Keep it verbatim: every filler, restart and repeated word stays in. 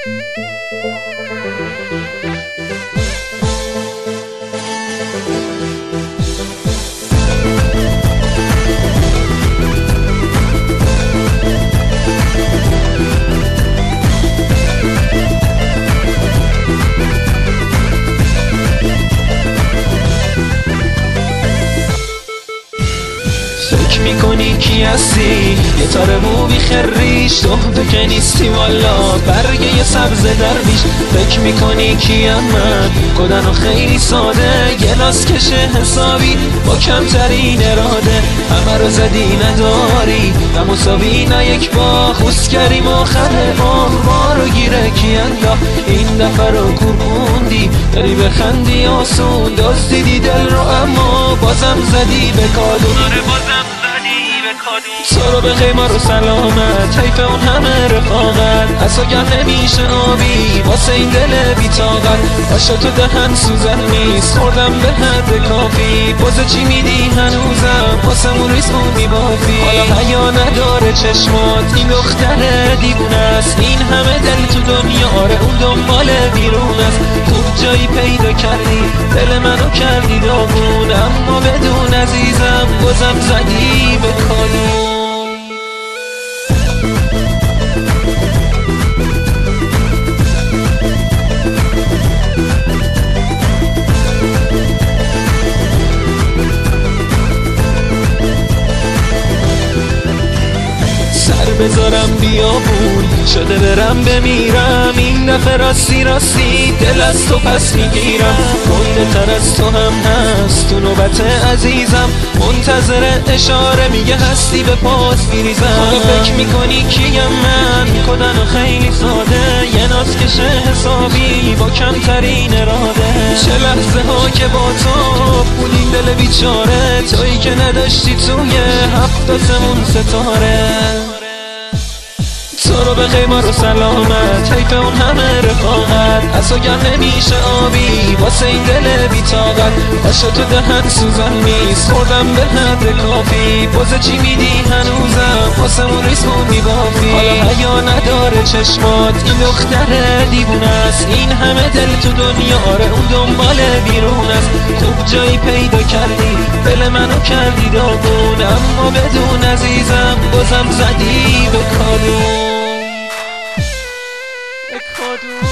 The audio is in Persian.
فکر میکنی کی هستی؟ یه تاره مو بیخریش تو که نیستی والا برگه یه سبز درویش. فکر میکنی کیم من؟ کدن و خیلی ساده گلاس کشه حسابی با کمترین اراده همه رو زدی نداری نه مساوی نه یک با خوست کریم آخر آه ما رو گیره کی انداخت این دفعه رو کورکوندی داری بخندی آسون دزدیدی دل رو اما بازم زدی به کادون. تو رو به خیمه رو سلامت حیف اون همه رفاقت اصلا گم نمیشه آبی واسه این دل بیتاقت باشه تو دهن سوزن نیست خوردم به حد کافی بازه چی میدی هنوزم واسه اون ریسمون میبافی حالا حیا نداره چشمات این دختر دیوونه است این همه دل تو دنیا آره اون دنبال بیرون است خوب جایی پیدا کردی دل منو کردی داغون اما بدون عزیزم بازم زدی به کادون. بذارم بیابون شده برم بمیرم این دفعه راستی راستی دل از تو پس میگیرم گنده تر از تو هم هست تو نوبت عزیزم منتظر اشاره میگه هستی به پاس میریزم. حالا فکر میکنی کیم من؟ کدن و خیلی ساده یه ناز کشه حسابی با کمترین اراده چه لحظه ها که با تو بودیم دل بیچاره تویی که نداشتی توی هفتاسمون ستاره. تو رو به خیمه رو سلامت حیف اون همه رفاقت اصلا گم نمیشه آبی واسه این دل بیتاقت باشه تو دهن سوزن نیست خوردم به حد کافی بازه چی میدی هنوزم واسه اون ریسمون میبافی حالا حیا نداره چشمات این دختر دیوونه است این همه دل تو دنیا آره اون دنبال بیرون است خوب جایی پیدا کردی دل منو کردی داغون اما بدون عزیزم بازم زدی به کادون.